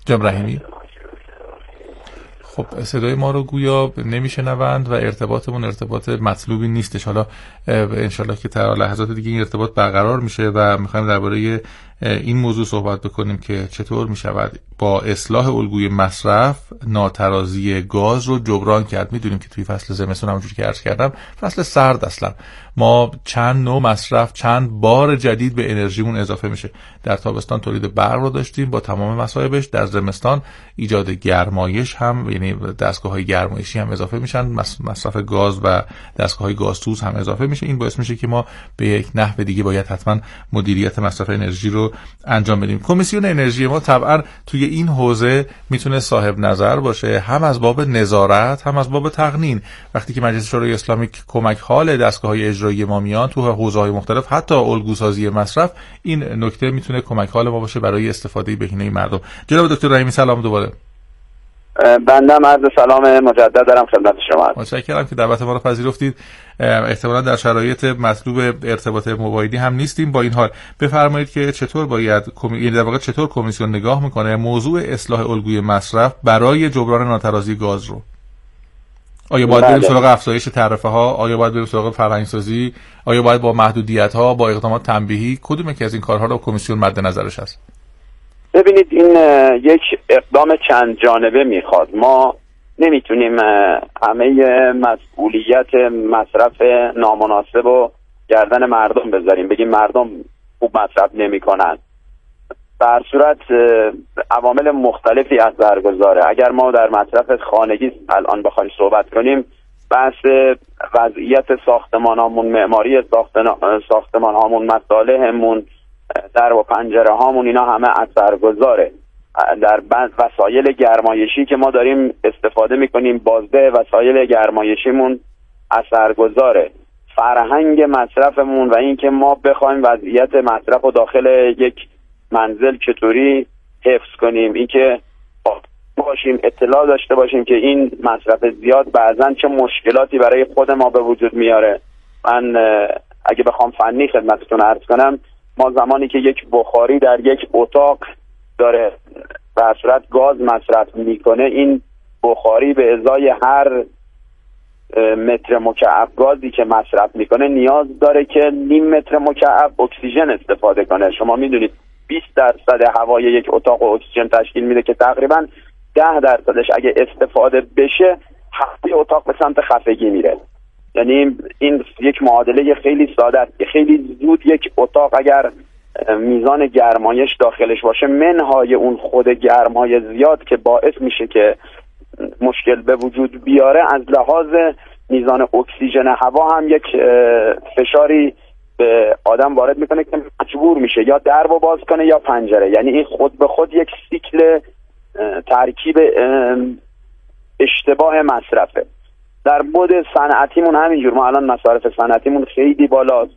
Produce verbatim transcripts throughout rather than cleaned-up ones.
جناب رحیمی. خب صدای ما رو گویا نمیشنوند و ارتباطمون ارتباط مطلوبی نیستش. حالا انشالله که در لحظات دیگه این ارتباط برقرار میشه و میخوایم درباره این موضوع صحبت بکنیم که چطور میشود با اصلاح الگوی مصرف ناترازی گاز رو جبران کرد. میدونیم که توی فصل زمستون همونجوری که عرض کردم فصل سرد اصلا ما چند نوع مصرف چند بار جدید به انرژیمون اضافه میشه. در تابستان تولید برق رو داشتیم با تمام مصایبش، در زمستان ایجاد گرمایش هم، یعنی دستگاه‌های گرمایشی هم اضافه میشن، مصرف گاز و دستگاه‌های گازسوز هم اضافه میشه. این باعث میشه که ما به یک نحو دیگه باید حتما مدیریت مصرف انرژی رو انجام بدیم. کمیسیون انرژی ما طبعا توی این حوزه میتونه صاحب نظر باشه، هم از باب نظارت هم از باب تقنین. وقتی که مجلس شورای اسلامی کمک حال دستگاه‌های اجرایی ما میان تو حوزه‌های مختلف، حتی الگوسازی مصرف، این نکته میتونه کمک حال ما باشه برای استفاده بهینه مردم. جناب دکتر رحیمی سلام دوباره. بنده عرض سلام مجدد دارم خدمت شما. متشکرم که دعوت ما رو پذیرفتید. احتمالاً در شرایط مطلوب ارتباط موبایلی هم نیستیم. با این حال بفرمایید که چطور باید کمی... در واقع چطور کمیسیون نگاه میکنه موضوع اصلاح الگوی مصرف برای جبران ناترازی گاز رو؟ آیا باید بریم سراغ افزایش تعرفه ها؟ آیا باید بریم سراغ فرآیند سازی؟ آیا باید با محدودیت ها، با اقدامات تنبیهی؟ کدوم یکی از این کارها رو کمیسیون مد نظرش هست؟ ببینید این یک اقدام چند جانبه میخواد. ما نمیتونیم همه مسئولیت مصرف نامناسب و گردن مردم بذاریم، بگیم مردم خوب مصرف نمیکنن. در صورت عوامل مختلفی از برگزاره. اگر ما در مصرف خانگی الان بخوایم صحبت کنیم، بحث وضعیت ساختمانامون، معماری ساختمانامون، مصالحمون، در و پنجره هامون، اینا همه اثرگذاره. در بعض وسایل گرمایشی که ما داریم استفاده میکنیم، بازده وسایل گرمایشیمون اثرگذاره. فرهنگ مصرفمون و این که ما بخوایم وضعیت مصرف و داخل یک منزل چطوری حفظ کنیم، این که باشیم اطلاع داشته باشیم که این مصرف زیاد بعضن چه مشکلاتی برای خود ما به وجود میاره. من اگه بخوام فنی خدمتتون عرض کنم، ما زمانی که یک بخاری در یک اتاق داره به صورت گاز مصرف میکنه، این بخاری به ازای هر متر مکعب گازی که مصرف میکنه نیاز داره که نیم متر مکعب اکسیژن استفاده کنه. شما میدونید بیست درصد هوای یک اتاق اکسیژن تشکیل میده که تقریبا ده درصدش اگه استفاده بشه هوای اتاق به سمت خفگی میره. یعنی این یک معادله خیلی ساده است که خیلی زود یک اتاق اگر میزان گرمایش داخلش باشه، منهای اون خود گرمای زیاد که باعث میشه که مشکل به وجود بیاره، از لحاظ میزان اکسیژن هوا هم یک فشاری به آدم وارد میکنه که مجبور میشه یا در رو باز کنه یا پنجره. یعنی این خود به خود یک سیکل ترکیب اشتباه مصرفه. در بود صنعتیمون همینجور، ما الان مصارف صنعتیمون خیلی بالاست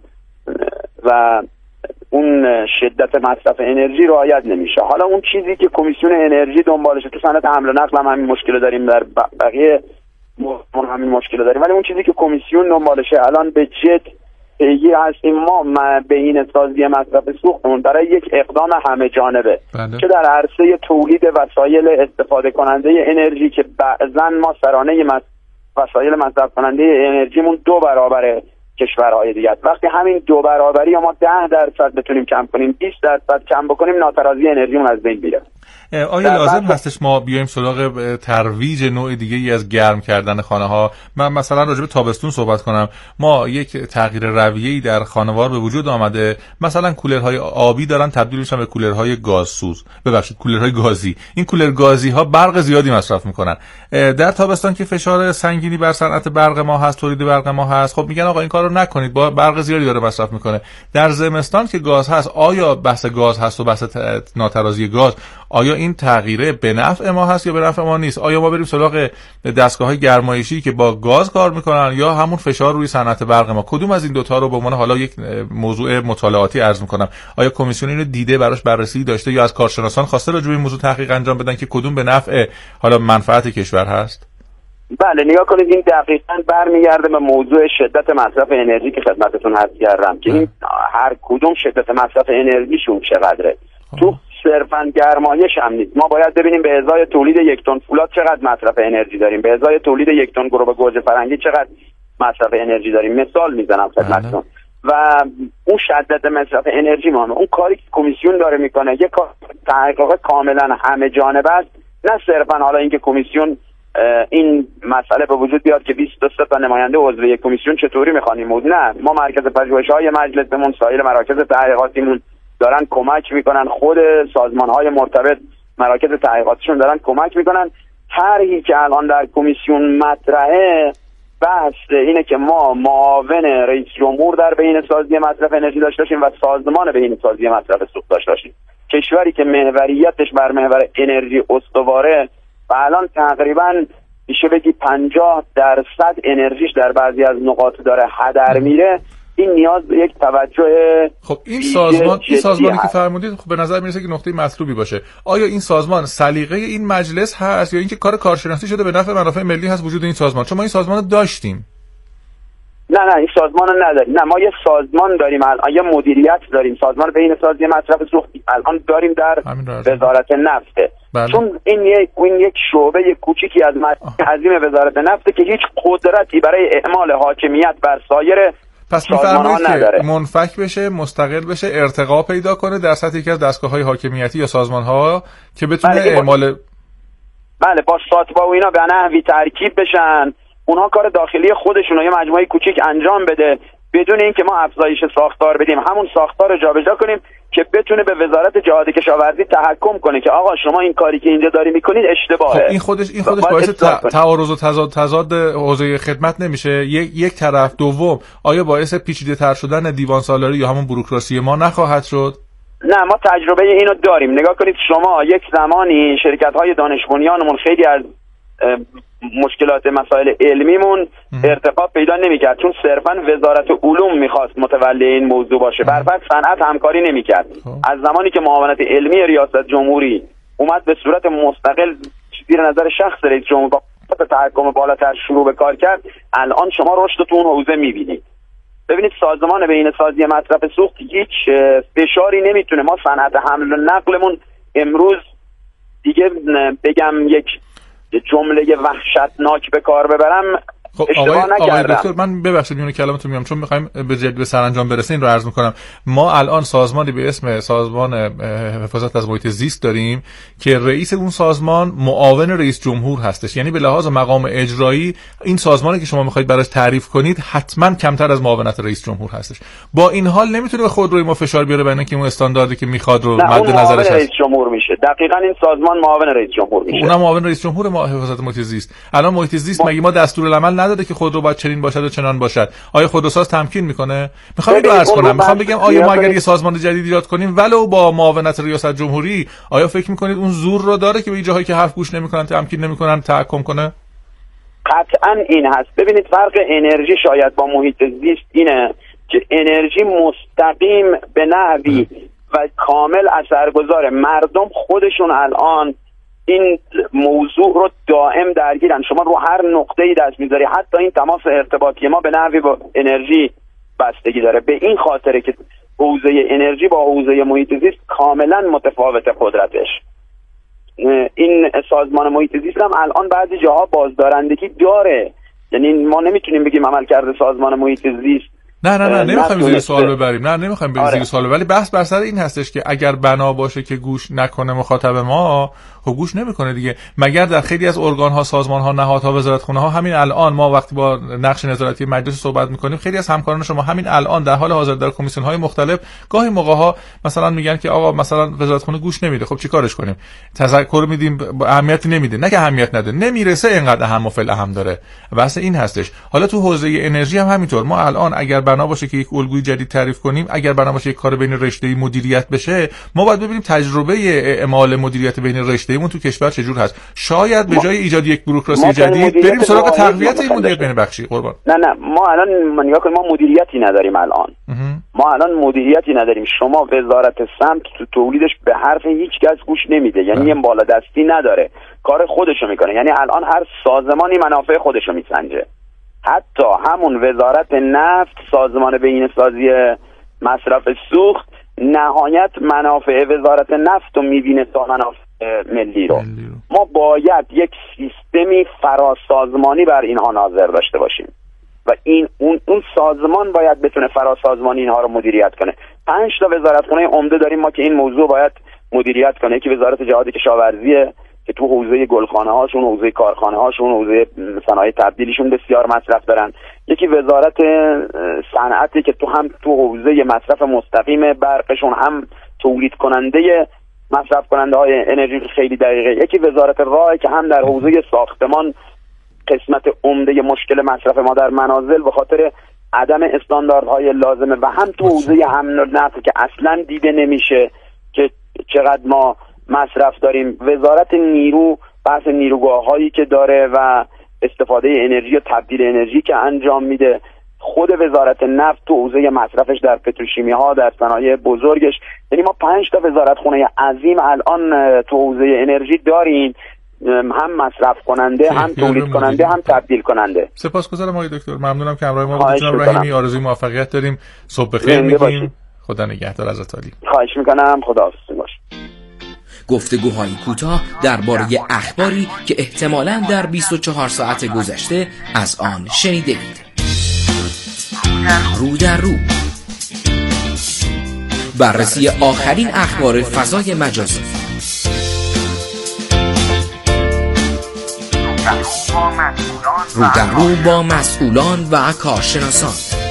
و اون شدت مصرف انرژی رعایت نمیشه. حالا اون چیزی که کمیسیون انرژی دنبالشه، تو صنعت حمل و نقل هم همین مشکل داریم، در بقیه ما همین مشکل داریم، ولی اون چیزی که کمیسیون دنبالشه الان به جد پیگیر هستیم ما بهینه سازی مصرف سوختمون برای یک اقدام همه جانبه بله. که در عرصه تولید وسایل استفاده کننده انرژی که بعضا ما سرانه مصرف وسایل مصرف کننده انرژیمون دو برابره کشورهای دیگه. وقتی همین دو برابری ما ده درصد بتونیم کم کنیم، بیست درصد کم بکنیم، ناترازی انرژیمون از بین میره. آیا لازم هستش ما بیایم سراغ ترویج نوع دیگه ای از گرم کردن خانه ها؟ من مثلا راجع به تابستون صحبت کنم، ما یک تغییر رویه‌ای در خانوار به وجود آمده، مثلا کولرهای آبی دارن تبدیل میشن به کولرهای گازسوز، ببخشید کولرهای گازی. این کولر گازی ها برق زیادی مصرف میکنن. در تابستان که فشار سنگینی بر صنعت برق ما هست، تولید برق ما هست، خب میگن آقا این کارو نکنید، با برق زیادی داره مصرف میکنه. در زمستان که گاز هست، آیا بحث گاز هست و بحث ناترازی گاز، آیا این تغییره به نفع ما هست یا به نفع ما نیست؟ آیا ما بریم سراغ دستگاه‌های گرمایشی که با گاز کار میکنن یا همون فشار روی صنعت برق ما؟ کدوم از این دوتا رو به عنوان حالا یک موضوع مطالعاتی عرض میکنم، آیا کمیسیون اینو دیده، براش بررسی داشته یا از کارشناسان خواسته راجع به این موضوع تحقیق انجام بدن که کدوم به نفع حالا منفعت کشور هست؟ بله، نگاه کنید این دقیقاً برمیگرده به موضوع شدت مصرف انرژی که خدمتتون عرض کردم که این هر کدوم شدت مصرف انرژیشون چقدره. تو صرفا گرمایش هم نیست. ما باید ببینیم به ازای تولید یک تن فولاد چقدر مصرف انرژی داریم، به ازای تولید یک تن گروه گوجه فرنگی چقدر مصرف انرژی داریم. مثال میزنم خدمتتون و اون شدت مصرف انرژی ما، اون کاری که کمیسیون داره میکنه یک کار تحقیق کاملا همه جانبه است، نه صرفا حالا اینکه کمیسیون این مسئله به وجود بیاد که بیست و سه تا نماینده عضو یک کمیسیون چطوری میخوانیم بود. نه، ما مرکز پژوهش‌های مجلسمون، سایر مراکز تحقیقاتیمون دارن کمک میکنن، خود سازمان‌های مرتبط مراکز تحقیقاتشون دارن کمک میکنن. طرحی که الان در کمیسیون مطرحه بحث اینه که ما معاون رئیس جمهور در بهینه‌سازی مصرف انرژی داشته باشیم و سازمان بهینه‌سازی مصرف سوخت داشته باشیم. کشوری که محوریتش بر محور انرژی استواره و الان تقریبا میشه بگی پنجاه درصد انرژیش در بعضی از نقاط داره هدر میره، این نیاز به یک توجه. خب این سازمان این سازمانی که فرمودید خب به نظر میرسه که نقطه مطلوبی باشه. آیا این سازمان سلیقه این مجلس هست یا اینکه کار کارشناسی شده به نفع منافع ملی هست وجود این سازمان؟ چون ما این سازمان رو داشتیم. نه نه این سازمان رو نداریم. نه، ما یه سازمان داریم الان، یه مدیریت داریم، سازمان بهینه‌سازی مصرف سوخت الان داریم در وزارت نفت. بله. چون این یک این یک شعبه یک کوچیکی از عظیم وزارت نفت که هیچ قدرتی برای اعمال حاکمیت بر سایر پس می‌فرمایید که منفک بشه، مستقل بشه، ارتقا پیدا کنه در سطح یکی از دستگاه‌های حاکمیتی یا سازمان‌ها که بتونه بله اعمال بله با ساتبا و اینا به نحوی ترکیب بشن، اونها کار داخلی خودشون رو یه مجموعه کوچیک انجام بده بدون اینکه ما افزایش ساختار بدیم، همون ساختار رو جابجا کنیم که بتونه به وزارت جهاد کشاورزی تحکم کنه که آقا شما این کاری که اینجا داری میکنید اشتباهه. خب این خودش این خودش باعث تعارض و تضاد تضاد حوزه خدمت نمیشه؟ یک یک طرف. دوم، آیا باعث پیچیده تر شدن دیوان سالاری یا همون بوروکراسی ما نخواهد شد؟ نه، ما تجربه اینو داریم. نگاه کنید شما، یک زمانی شرکت‌های دانش بنیانمون خیلی از مشکلات مسائل علمیمون ارتقا پیدا نمی‌کرد چون صرفاً وزارت علوم می‌خواست متولی این موضوع باشه، برعکس صنعت همکاری نمی‌کرد. از زمانی که معاونت علمی ریاست جمهوری اومد به صورت مستقل زیر نظر شخص رئیس جمهور با تحکم بالاتر شروع به کار کرد، الان شما رشد تو اون حوزه می‌بینید. ببینید سازمان بهینه‌سازی مصرف سوخت هیچ فشاری نمیتونه. ما صنعت حمل و نقلمون امروز دیگه بگم یک جمله وحشتناک به کار ببرم خب اشتباه نکردم. آقای دکتر من ببخشید میونه کلامتون میام چون میخوایم به جد به سرانجام برسه این رو عرض میکنم. ما الان سازمانی به اسم سازمان حفاظت از محیط زیست داریم که رئیس اون سازمان معاون رئیس جمهور هستش، یعنی به لحاظ مقام اجرایی این سازمانی که شما میخواید براش تعریف کنید حتما کمتر از معاونت رئیس جمهور هستش. با این حال نمیتونه به خودروی ما فشار بیاره برای اینکه اون استانداردی که میخواد رو مد نظرش هست. رئیس جمهور میشه. دقیقاً این سازمان معاون رئیس جمهور میشه. اونم معاون رئیس جمهور ما حفاظت محیط زیست. الان محیط زیست مگه ما دستورالعمل نداده که خودرو باید چنین باشد و چنان باشد؟ آیا خودروساز تمکین میکنه؟ میخوام اینو عرض کنم، میخوام بگم آیا ما اگر یه سازمان جدید ایجاد کنیم ولو با معاونت ریاست جمهوری، آیا فکر میکنید اون زور رو داره که به جاهایی که حرف گوش نمیکنن تمکین نمیکنن تحکم کنه؟ قطعا این هست. ببینید فرق انرژی شاید با محیط زیست اینه که انرژی مستقیم به نحوی و کامل اثرگذاره. مردم خودشون الان این موضوع رو دائم درگیرن. شما رو هر نقطه‌ای دست میذاری، حتی این تماس ارتباطی ما به نحوی با انرژی بستگی داره. به این خاطره که حوزه انرژی با حوزه محیط زیست کاملا متفاوت قدرتش. این سازمان محیط زیست هم الان بعضی جاها بازدارندگی داره، یعنی ما نمیتونیم بگیم عملکرد سازمان محیط زیست. نه نه نه نمیخوایم زیر سوال ببریم، نه نمیخوایم بریم زیر سوال، ولی بحث بر سر این هستش که اگر بنا باشه که گوش نکنه مخاطب ما، خب گوش نمیکنه دیگه. مگر در خیلی از ارگان ها، سازمان ها، نهادها، وزارتخونه ها همین الان ما وقتی با نقش نظارتی مجلس صحبت میکنیم، خیلی از همکاران شما همین الان در حال حاضر در کمیسیون های مختلف گاهی موقع ها مثلا میگن که آقا مثلا وزارتخونه گوش نمیده، خب چیکارش کنیم؟ تذکر میدیم اهمیتی نمیده، نه که اهمیت نده، نمیرسه اینقدر اهم و فعل اهم داره. واسه این هستش. حالا تو حوزه انرژی هم همینطور. ما الان اگر بنا باشه که یک الگوی جدید تعریف کنیم، اگر بنا باشه یک کار بین رشته‌ای مدیریت بشه، ما باید ببینیم تجربه اعمال مدیریت بین رشته‌ایمون تو کشور چجور هست. شاید به جای ایجاد یک بوروکراسی جدید بریم سراغ تقویت این مدیریت بین بخشی. قربان نه نه ما الان نگاه کنیم، ما مدیریتی نداریم الان. ما الان مدیریتی نداریم. شما وزارت سمت تو تولیدش به حرف هیچ کس گوش نمیده، یعنی این بالادستی نداره، کار خودشو میکنه. یعنی الان هر سازمانی منافع خودشو میسنجه. حتی همون وزارت نفت، سازمان بهینه‌سازی مصرف سوخت، نهایت منافع وزارت نفت رو میبینه تا منافع ملی رو. ما باید یک سیستمی فراسازمانی بر اینها ناظر داشته باشیم و این اون اون سازمان باید بتونه فراسازمانی اینها رو مدیریت کنه. پنج تا وزارتخونه عمده داریم ما که این موضوع باید مدیریت کنه. یکی وزارت جهاد کشاورزیه که تو حوزه گلخانه هاشون، حوزه کارخانه هاشون، حوزه صنایع تبدیلیشون بسیار مصرف دارن. یکی وزارت صنعتی که تو هم تو حوزه مصرف مستقیم برقشون هم تولید کننده مصرف کننده های انرژی خیلی دقیقه. یکی وزارت راه که هم در حوزه ساختمان قسمت عمده مشکل مصرف ما در منازل به خاطر عدم استانداردهای لازمه و هم تو حوزه امن و نقل که اصلا دیده نمیشه که چقدر ما مصرف داریم. وزارت نیرو بحث نیروگاه هایی که داره و استفاده انرژی و تبدیل انرژی که انجام میده. خود وزارت نفت تو حوزه مصرفش در پتروشیمی ها، در صنایع بزرگش. یعنی ما پنج تا وزارتخونه عظیم الان تو حوزه انرژی داریم، هم مصرف کننده، هم تولید کننده، هم تبدیل کننده. سپاسگزارم آقای دکتر، ممنونم که همراه ما بودید. جناب رحیمی، آرزوی موفقیت داریم. صبح بخیر میگیم. خدا نگهدار ازت عالی. خواهش میکنم. خدا حافظ باش. گفتگوهای کوتاه درباره اخباری که احتمالاً در بیست و چهار ساعت گذشته از آن شنیدید. رو در رو، بررسی آخرین اخبار فضای مجازی. رو در رو با مسئولان و کارشناسان.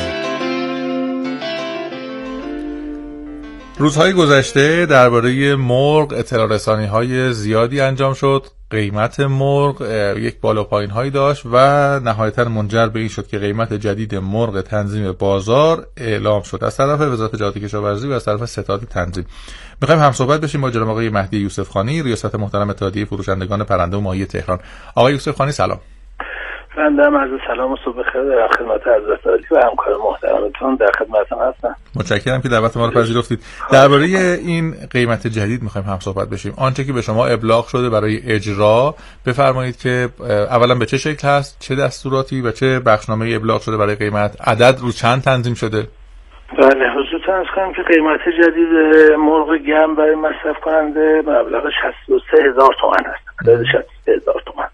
روزهای گذشته درباره مرغ اطلاع رسانی های زیادی انجام شد. قیمت مرغ یک بالا پایین هایی داشت و نهایتا منجر به این شد که قیمت جدید مرغ تنظیم بازار اعلام شد از طرف وزارت جهاد کشاورزی و از طرف ستاد تنظیم. میخوایم هم صحبت بشیم با جناب آقای مهدی یوسف خانی، ریاست محترم اتحادیه فروشندگان پرنده و ماهی تهران. آقای یوسف خانی سلام. بنده عرض سلام و صبح بخیر در خدمت حضرت عالی و همکار محترمتون در خدمتتون هستم. متشکرم که دعوت ما رو پذیرفتید. درباره این قیمت جدید می‌خوایم هم صحبت بشیم. آنچه که به شما ابلاغ شده برای اجرا، بفرمایید که اولا به چه شکل هست، چه دستوراتی و چه بخشنامه‌ای ابلاغ شده برای قیمت، عدد رو چند تنظیم شده؟ بله، حضورتون عرض کنم که قیمت جدید مرغ گرم برای مصرف کننده مبلغ شصت و سه هزار تومان است. شصت و سه هزار تومان.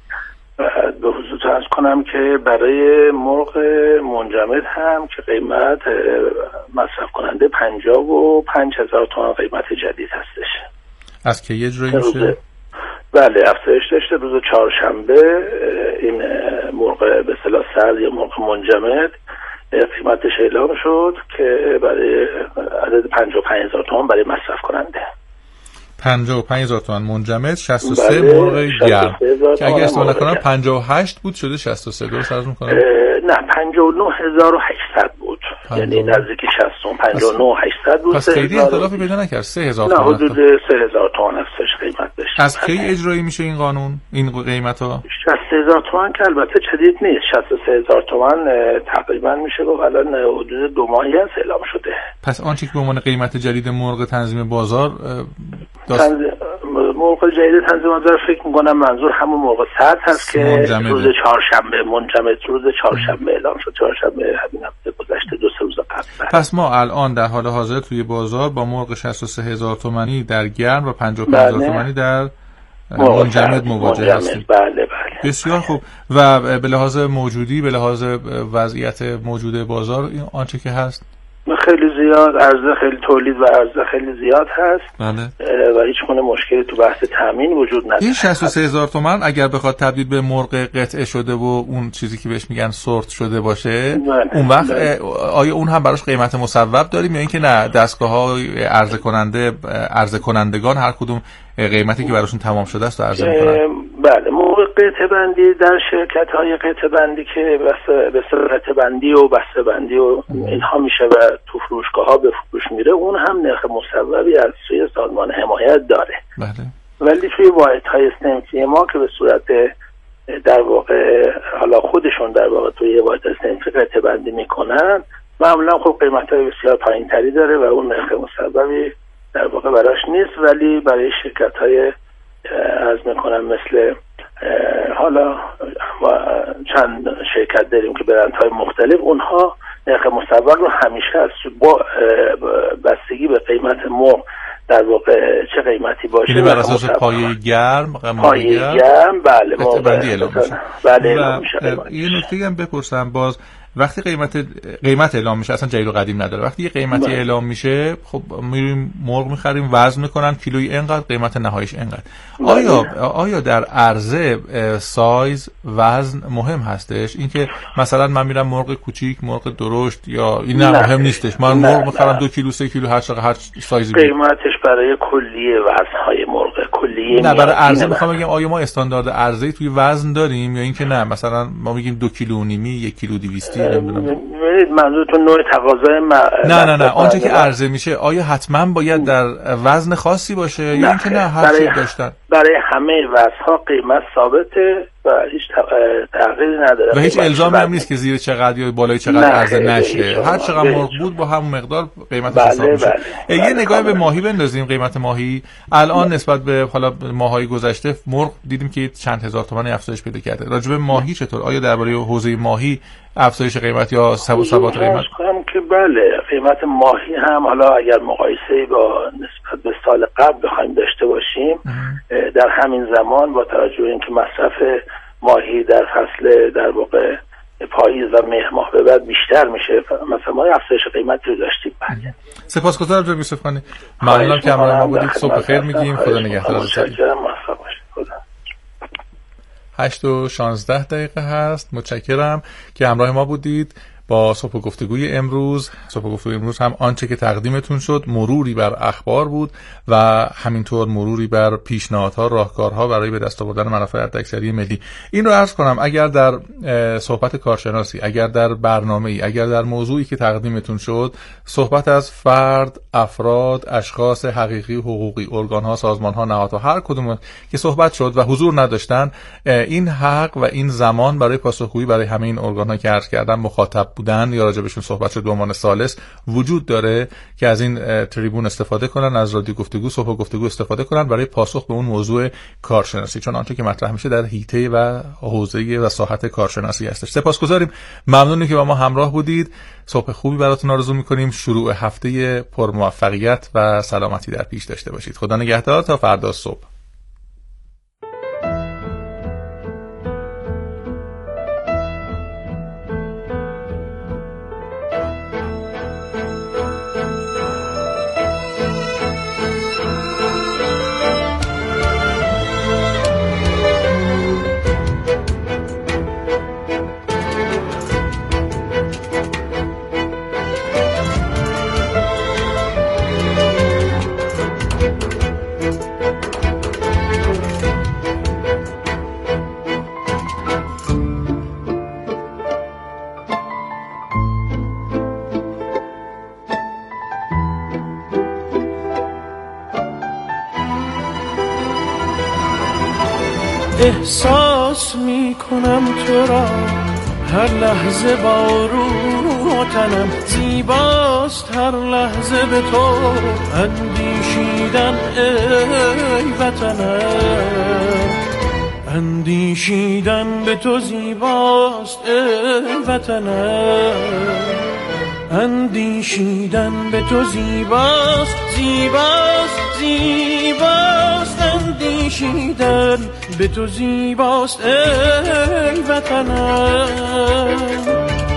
به حضورتون عرض کنم که برای مرغ منجمد هم که قیمت مصرف کننده پنجاه و پنج هزار تومان قیمت جدید هستش. از کی اجرایی میشه؟ بله، افزایش داشته. روز چهارشنبه این مرغ به اصطلاح سرد یا مرغ منجمد قیمتش اعلام شد که برای عدد پنجاه و پنج هزار تومان برای مصرف کننده. پنجاه و پنج هزار تومان منجمد، شصت و سه مرغ گرم که اگه اشتباه نکنم پنجاه و هشت بود شده شصت و سه. درست عرض می‌کنم؟ نه، پنجاه و نه هزار و هشتصد بود. یعنی نزدیک شصت و پنجاه و نه هزار و هشتصد بود. پس خیلی اختلافی پیدا نکرد. سه هزار تومان. نه، حدود سه هزار تومان هستش قیمت داشت. از کی اجرایی میشه این قانون، این قیمت‌ها؟ شصت هزار تومان که البته جدید نیست. شصت و سه هزار تومان تقریبا میشه گفت الان حدود دو ماهی است اعلام شده. پس آنچه که به عنوان قیمت جدید مرغ تنظیم بازار داست... تنظیم... مرغ جدید تنظیم بازار فکر می‌کنم منظور همون مرغ سرد هست که منجمده. روز چهارشنبه منجمد روز چهارشنبه اعلام شد. چهارشنبه همین هفته گذشته، دو سه روز قبل. پس ما الان در حال حاضر توی بازار با مرغ شصت و سه هزار تومانی در گرم و پنجاه و پنج هزار تومانی در منجمد مواجه هستیم. بله بله. بسیار خوب. و به لحاظ موجودی، به لحاظ وضعیت موجود بازار آنچه که هست خیلی زیاد عرضه، خیلی تولید و عرضه خیلی زیاد هست. بله. و هیچ گونه مشکلی تو بحث تامین وجود نداره. این شصت و سه هزار تومان اگر بخواد تبدیل به مرغ قطعه شده و اون چیزی که بهش میگن سورت شده باشه، بله. اون وقت بله. آیا اون هم براش قیمت مصوب داریم یا اینکه نه دستگاه‌های عرضه کننده عرضه کنندگان هر کدوم قیمتی که براشون تمام شده است عرضه می‌کنن؟ بله، موقع قطعه بندی در شرکت‌های قطعه بندی که به صورت بندی و بسته بندی و اینها میشه و تو فروشگاه‌ها به فروش میره، اون هم نرخ مصوبی از سوی سازمان حمایت داره. بله. ولی توی واحدهای صنفی ما که به صورت در واقع حالا خودشون در واقع توی واحد صنفی قطعه بندی میکنن، معمولا خب قیمت‌های بسیار پایین‌تری داره و اون نرخ مصوبی در واقع براش نیست. ولی برای شرکت‌های عرض میکنم مثل حالا ما چند شرکت داریم که برندهای مختلف، اونها نرخ مصور رو همیشه از با بستگی به قیمت مرغ در واقع چه قیمتی باشه بر اساس پایه گرم پایه گرم بله بندی اعلام میشه. بله اعلام میشه. یه نکته هم بپرسم، باز وقتی قیمت قیمت اعلام میشه اصلا جدید و قدیم نداره، وقتی یه قیمتی بله. اعلام میشه خب میریم مرغ میخریم، وزن میکنن، کیلویی اینقدر، قیمت نهاییش اینقدر. بله. آیا آیا در عرضه سایز وزن مهم هستش؟ اینکه مثلا من میرم مرغ کوچیک، مرغ درشت، یا این نه مهم نیستش، من مرغ میخرم دو کیلو سه کیلو هر چقدر هر سایزی قیمتش برای کلیه وزنهای مرغ کلیه نه برای عرضه میخوام بگم آیا ما استاندارد عرضه‌ای توی وزن داریم یا اینکه نه مثلا ما میگیم دو کیلو و نیمی، یک کیلو دویستی نمیدونم. منظورتون نوع تقاضای م... نه نه نه آنچه که عرضه میشه آیا حتما باید در وزن خاصی باشه یا اینکه نه هر چیزی داشتن؟ برای همه وزن‌ها قیمت ثابته و هیچ تغییری نداره و هیچ الزامی هم نیست که زیر چقدر یا بالای چقدر عرضه نشه، هر چقدر مرغ بود با همون مقدار قیمتش حساب میشه. بله بله. یه نگاه به ماهی بندازیم، قیمت ماهی الان بله. نسبت به حالا ماه‌های گذشته مرغ دیدیم که چند هزار تومان افزایش پیدا کرده. راجع به ماهی چطور؟ آیا درباره حوزه ماهی افزایش قیمت یا ثبات قیمت؟ هم که بله، قیمت ماهی هم حالا اگر مقایسه با نسبت به سال قبل بخوایم داشته باشیم اه. در همین زمان با توجه به اینکه مصرف ماهی در فصل در واقع پاییز و مهر ماه به بعد بیشتر میشه، مثلا ما افزایش قیمتی رو داشتیم. بله. سپاسگزارم جناب یوسف خانی. ممنونم که همراه ما بودید. صبح بخیر میگیم. خدا نگهدارتون. هشت و شانزده دقیقه هست. متشکرم که همراه ما بودید با صبح گفتگوی امروز. صبح گفتگوی امروز هم آنچه که تقدیمتون شد مروری بر اخبار بود و همینطور مروری بر پیشنهادها، راهکارها برای به دست آوردن منافع حداکثری ملی. این رو عرض کنم اگر در صحبت کارشناسی، اگر در برنامه‌ای، اگر در موضوعی که تقدیمتون شد صحبت از فرد، افراد، اشخاص حقیقی، حقوقی، ارگان‌ها، سازمان‌ها، نهادها، هر کدوم که صحبت شد و حضور نداشتن، این حق و این زمان برای پاسخگویی برای همه این ارگان‌ها که عرض کردم مخاطب بودن یا راجبشون صحبت شد به عنوان ثالث وجود داره که از این تریبون استفاده کنن، از رادیو گفتگو، صبح گفتگو استفاده کنن برای پاسخ به اون موضوع کارشناسی، چون آنچه که مطرح میشه در حیطه و حوزه و ساحت کارشناسی هستش. سپاسگزاریم، ممنونیم که با ما همراه بودید. صبح خوبی براتون آرزو میکنیم. شروع هفته پر موفقیت و سلامتی در پیش داشته باشید. خدا نگهدار تا فردا صبح. احساس می کنم تو را هر لحظه با روح تنم، زیباست هر لحظه به تو اندیشیدن ای وطنم، اندیشیدن به تو زیباست ای وطنم، اندیشیدن به تو زیباست زیباست زیباست، اندیشیدن به تو زیباست ای وطنم.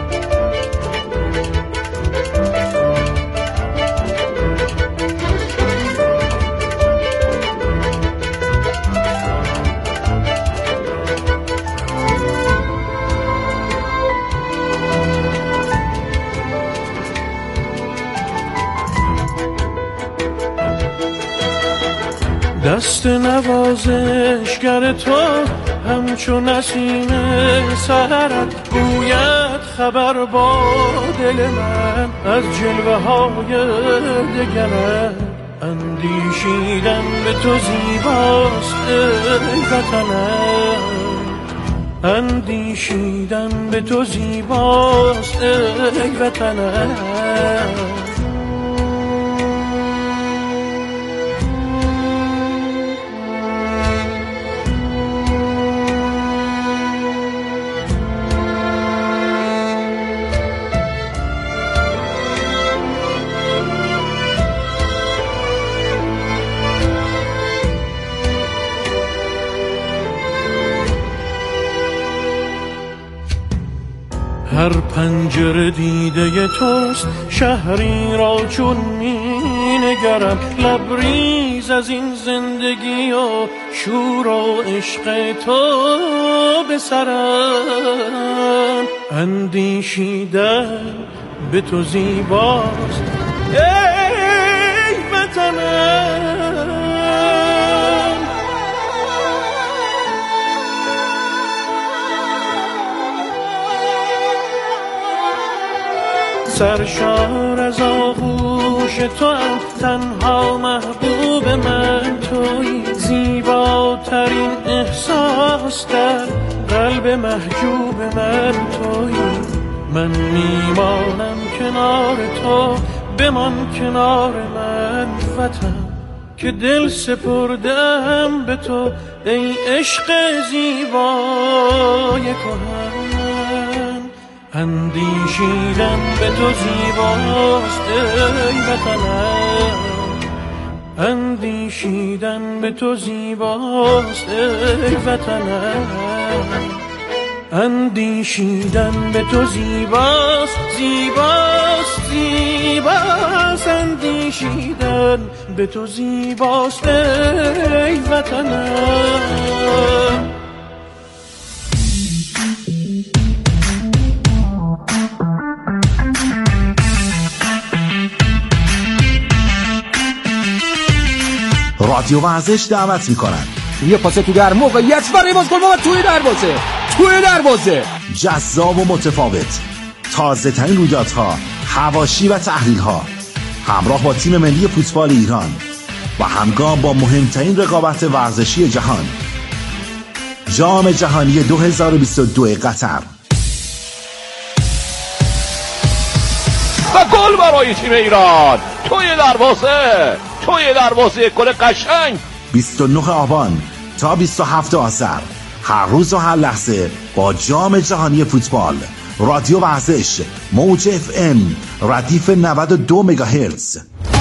دست نوازشگر تو همچون نسیم سحرت گوید خبر با دل من از جلوه های دگرت، اندیشیدن به تو زیباست ای وطنم، اندیشیدن به تو زیباست ای وطنم. هر پنجره دیده توست، شهری را چون می نگرم، لبریز از این زندگی و شور و عشق تو به سرم. اندیشیدن به تو زیباست ای وطنم، سرشار از آغوش تو هم، تنها محبوب من تویی، زیباترین احساس در قلب محجوب من تویی. من میمانم کنار تو، بمان کنار من وطن، که دل سپردم به تو ای عشق زیبای کهن. اندیشیدن به تو زیباست ای وطنم، اندیشیدن به تو زیباست ای وطنم، اندیشیدن به تو زیباست، زیباست، زیباست، اندیشیدن به تو زیباست ای وطنم. رادیو ورزش دعوت می‌کند. یه پاس تو در موقعیت برای بازیکن و توی دروازه، توی دروازه. جذاب و متفاوت، تازه ترین رویدادها، حواشی و تحلیل‌ها، همراه با تیم ملی فوتبال ایران و همگام با مهمترین رقابت ورزشی جهان، جام جهانی دو هزار و بیست و دو قطر. و گل برای تیم ایران توی دروازه، توی دروازه، گل قشنگ. بیست و نه آبان تا بیست و هفتم آذر، هر روز و هر لحظه با جام جهانی فوتبال. رادیو ورزش، موج اف ام، ردیف نود و دو مگاهرتز.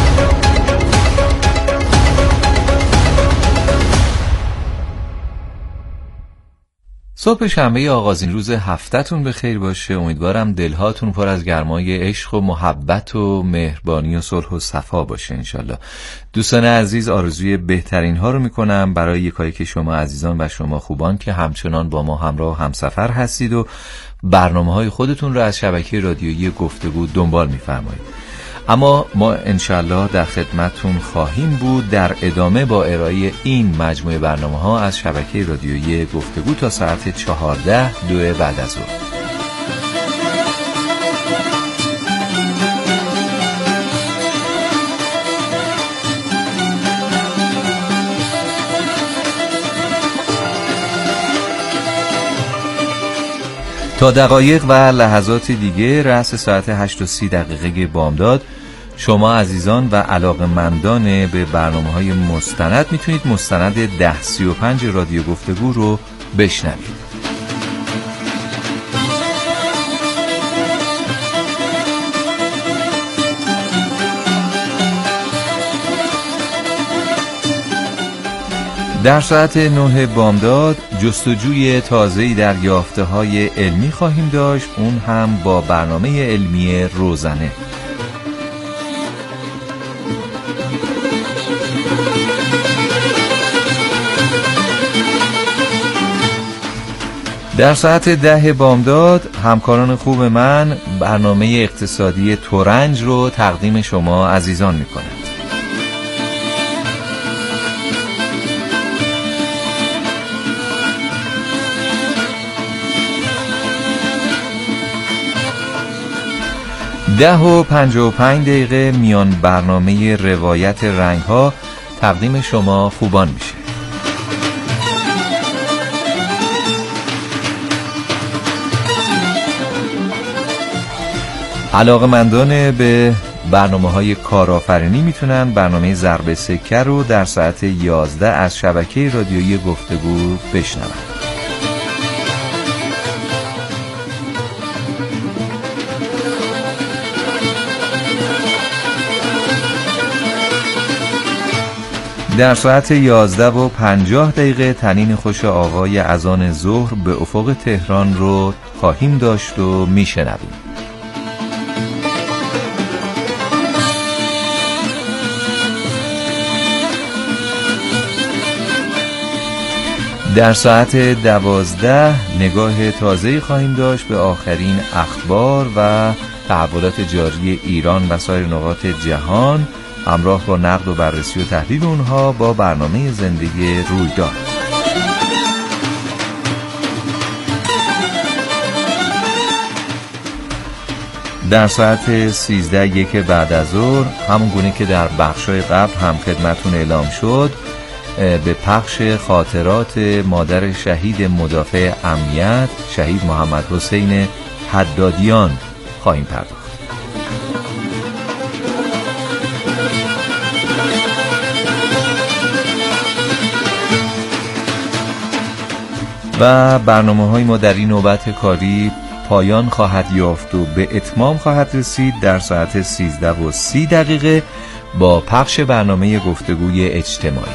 صبح شنبه آغازین روز هفته‌تون به خیر باشه. امیدوارم دلهاتون پر از گرمای عشق و محبت و مهربانی و صلح و صفا باشه انشالله. دوستان عزیز، آرزوی بهترین ها رو میکنم برای یکایی که شما عزیزان و شما خوبان که همچنان با ما همراه و همسفر هستید و برنامه های خودتون رو از شبکه رادیویی گفتگو دنبال میفرمایید. اما ما انشالله در خدمتون خواهیم بود در ادامه با ارائه این مجموعه برنامه ها از شبکه رادیویی گفتگو تا ساعت چهارده دو بعد از ظهر. تا دقایق و لحظات دیگه رأس ساعت هشت و سی دقیقه بامداد، شما عزیزان و علاقه‌مندان به برنامه‌های مستند میتونید مستند ده سی و پنج رادیو گفتگو رو بشنوید. در ساعت نه بامداد جستجوی تازه‌ای در یافته‌های علمی خواهیم داشت، اون هم با برنامه علمی روزنه. در ساعت ده بامداد همکاران خوب من برنامه اقتصادی تورنج رو تقدیم شما عزیزان می‌کنند. ده و پنجاه و پنج دقیقه میان برنامه روایت رنگ‌ها تقدیم شما خوبان میشه. علاقه‌مندان به برنامه‌های کارآفرینی میتونن برنامه ضرب سکه رو در ساعت یازده از شبکه رادیویی گفتگو بشنون. در ساعت یازده و پنجاه دقیقه تنین خوش آقای اذان ظهر به افق تهران رو خواهیم داشت و میشنویم. در ساعت دوازده نگاه تازه‌ای خواهیم داشت به آخرین اخبار و تحولات جاری ایران و سایر نقاط جهان، همراه با نقد و بررسی و تحلیل اونها با برنامه زندگی رویداد. در ساعت سیزده یک بعد از ظهر، همون گونه که در بخشای قبل هم خدمتون اعلام شد، به پخش خاطرات مادر شهید مدافع امنیت شهید محمد حسین حدادیان خواهیم پرداخت. و برنامه‌های ما در این نوبت کاری پایان خواهد یافت و به اتمام خواهد رسید در ساعت سیزده و سی دقیقه با پخش برنامه گفتگوی اجتماعی.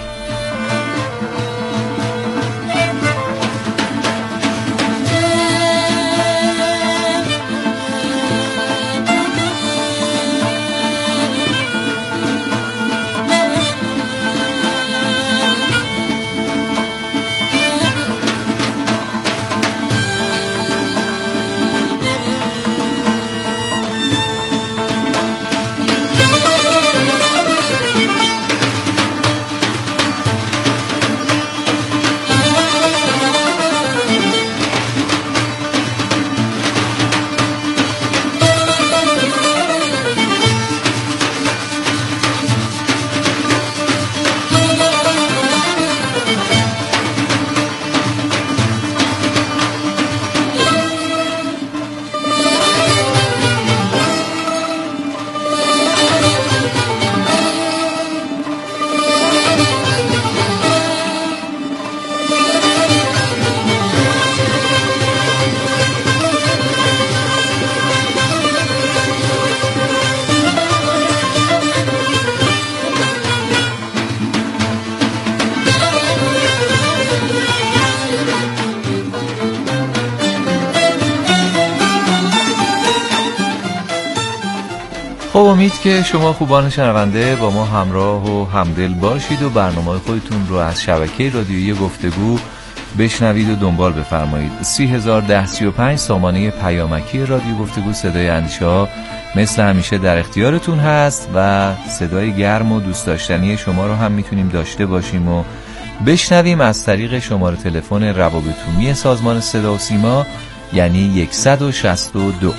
خب امید که شما خوبان شنونده با ما همراه و همدل باشید و برنامه خودتون رو از شبکه رادیویی گفتگو بشنوید و دنبال بفرمایید. سی هزار ده سی و پنج سامانه پیامکی رادیو گفتگو صدای اندیشه ها مثل همیشه در اختیارتون هست و صدای گرم و دوست داشتنی شما رو هم میتونیم داشته باشیم و بشنویم از طریق شماره تلفن روابط عمومی سازمان صدا و سیما، یعنی صد و شصت و دو.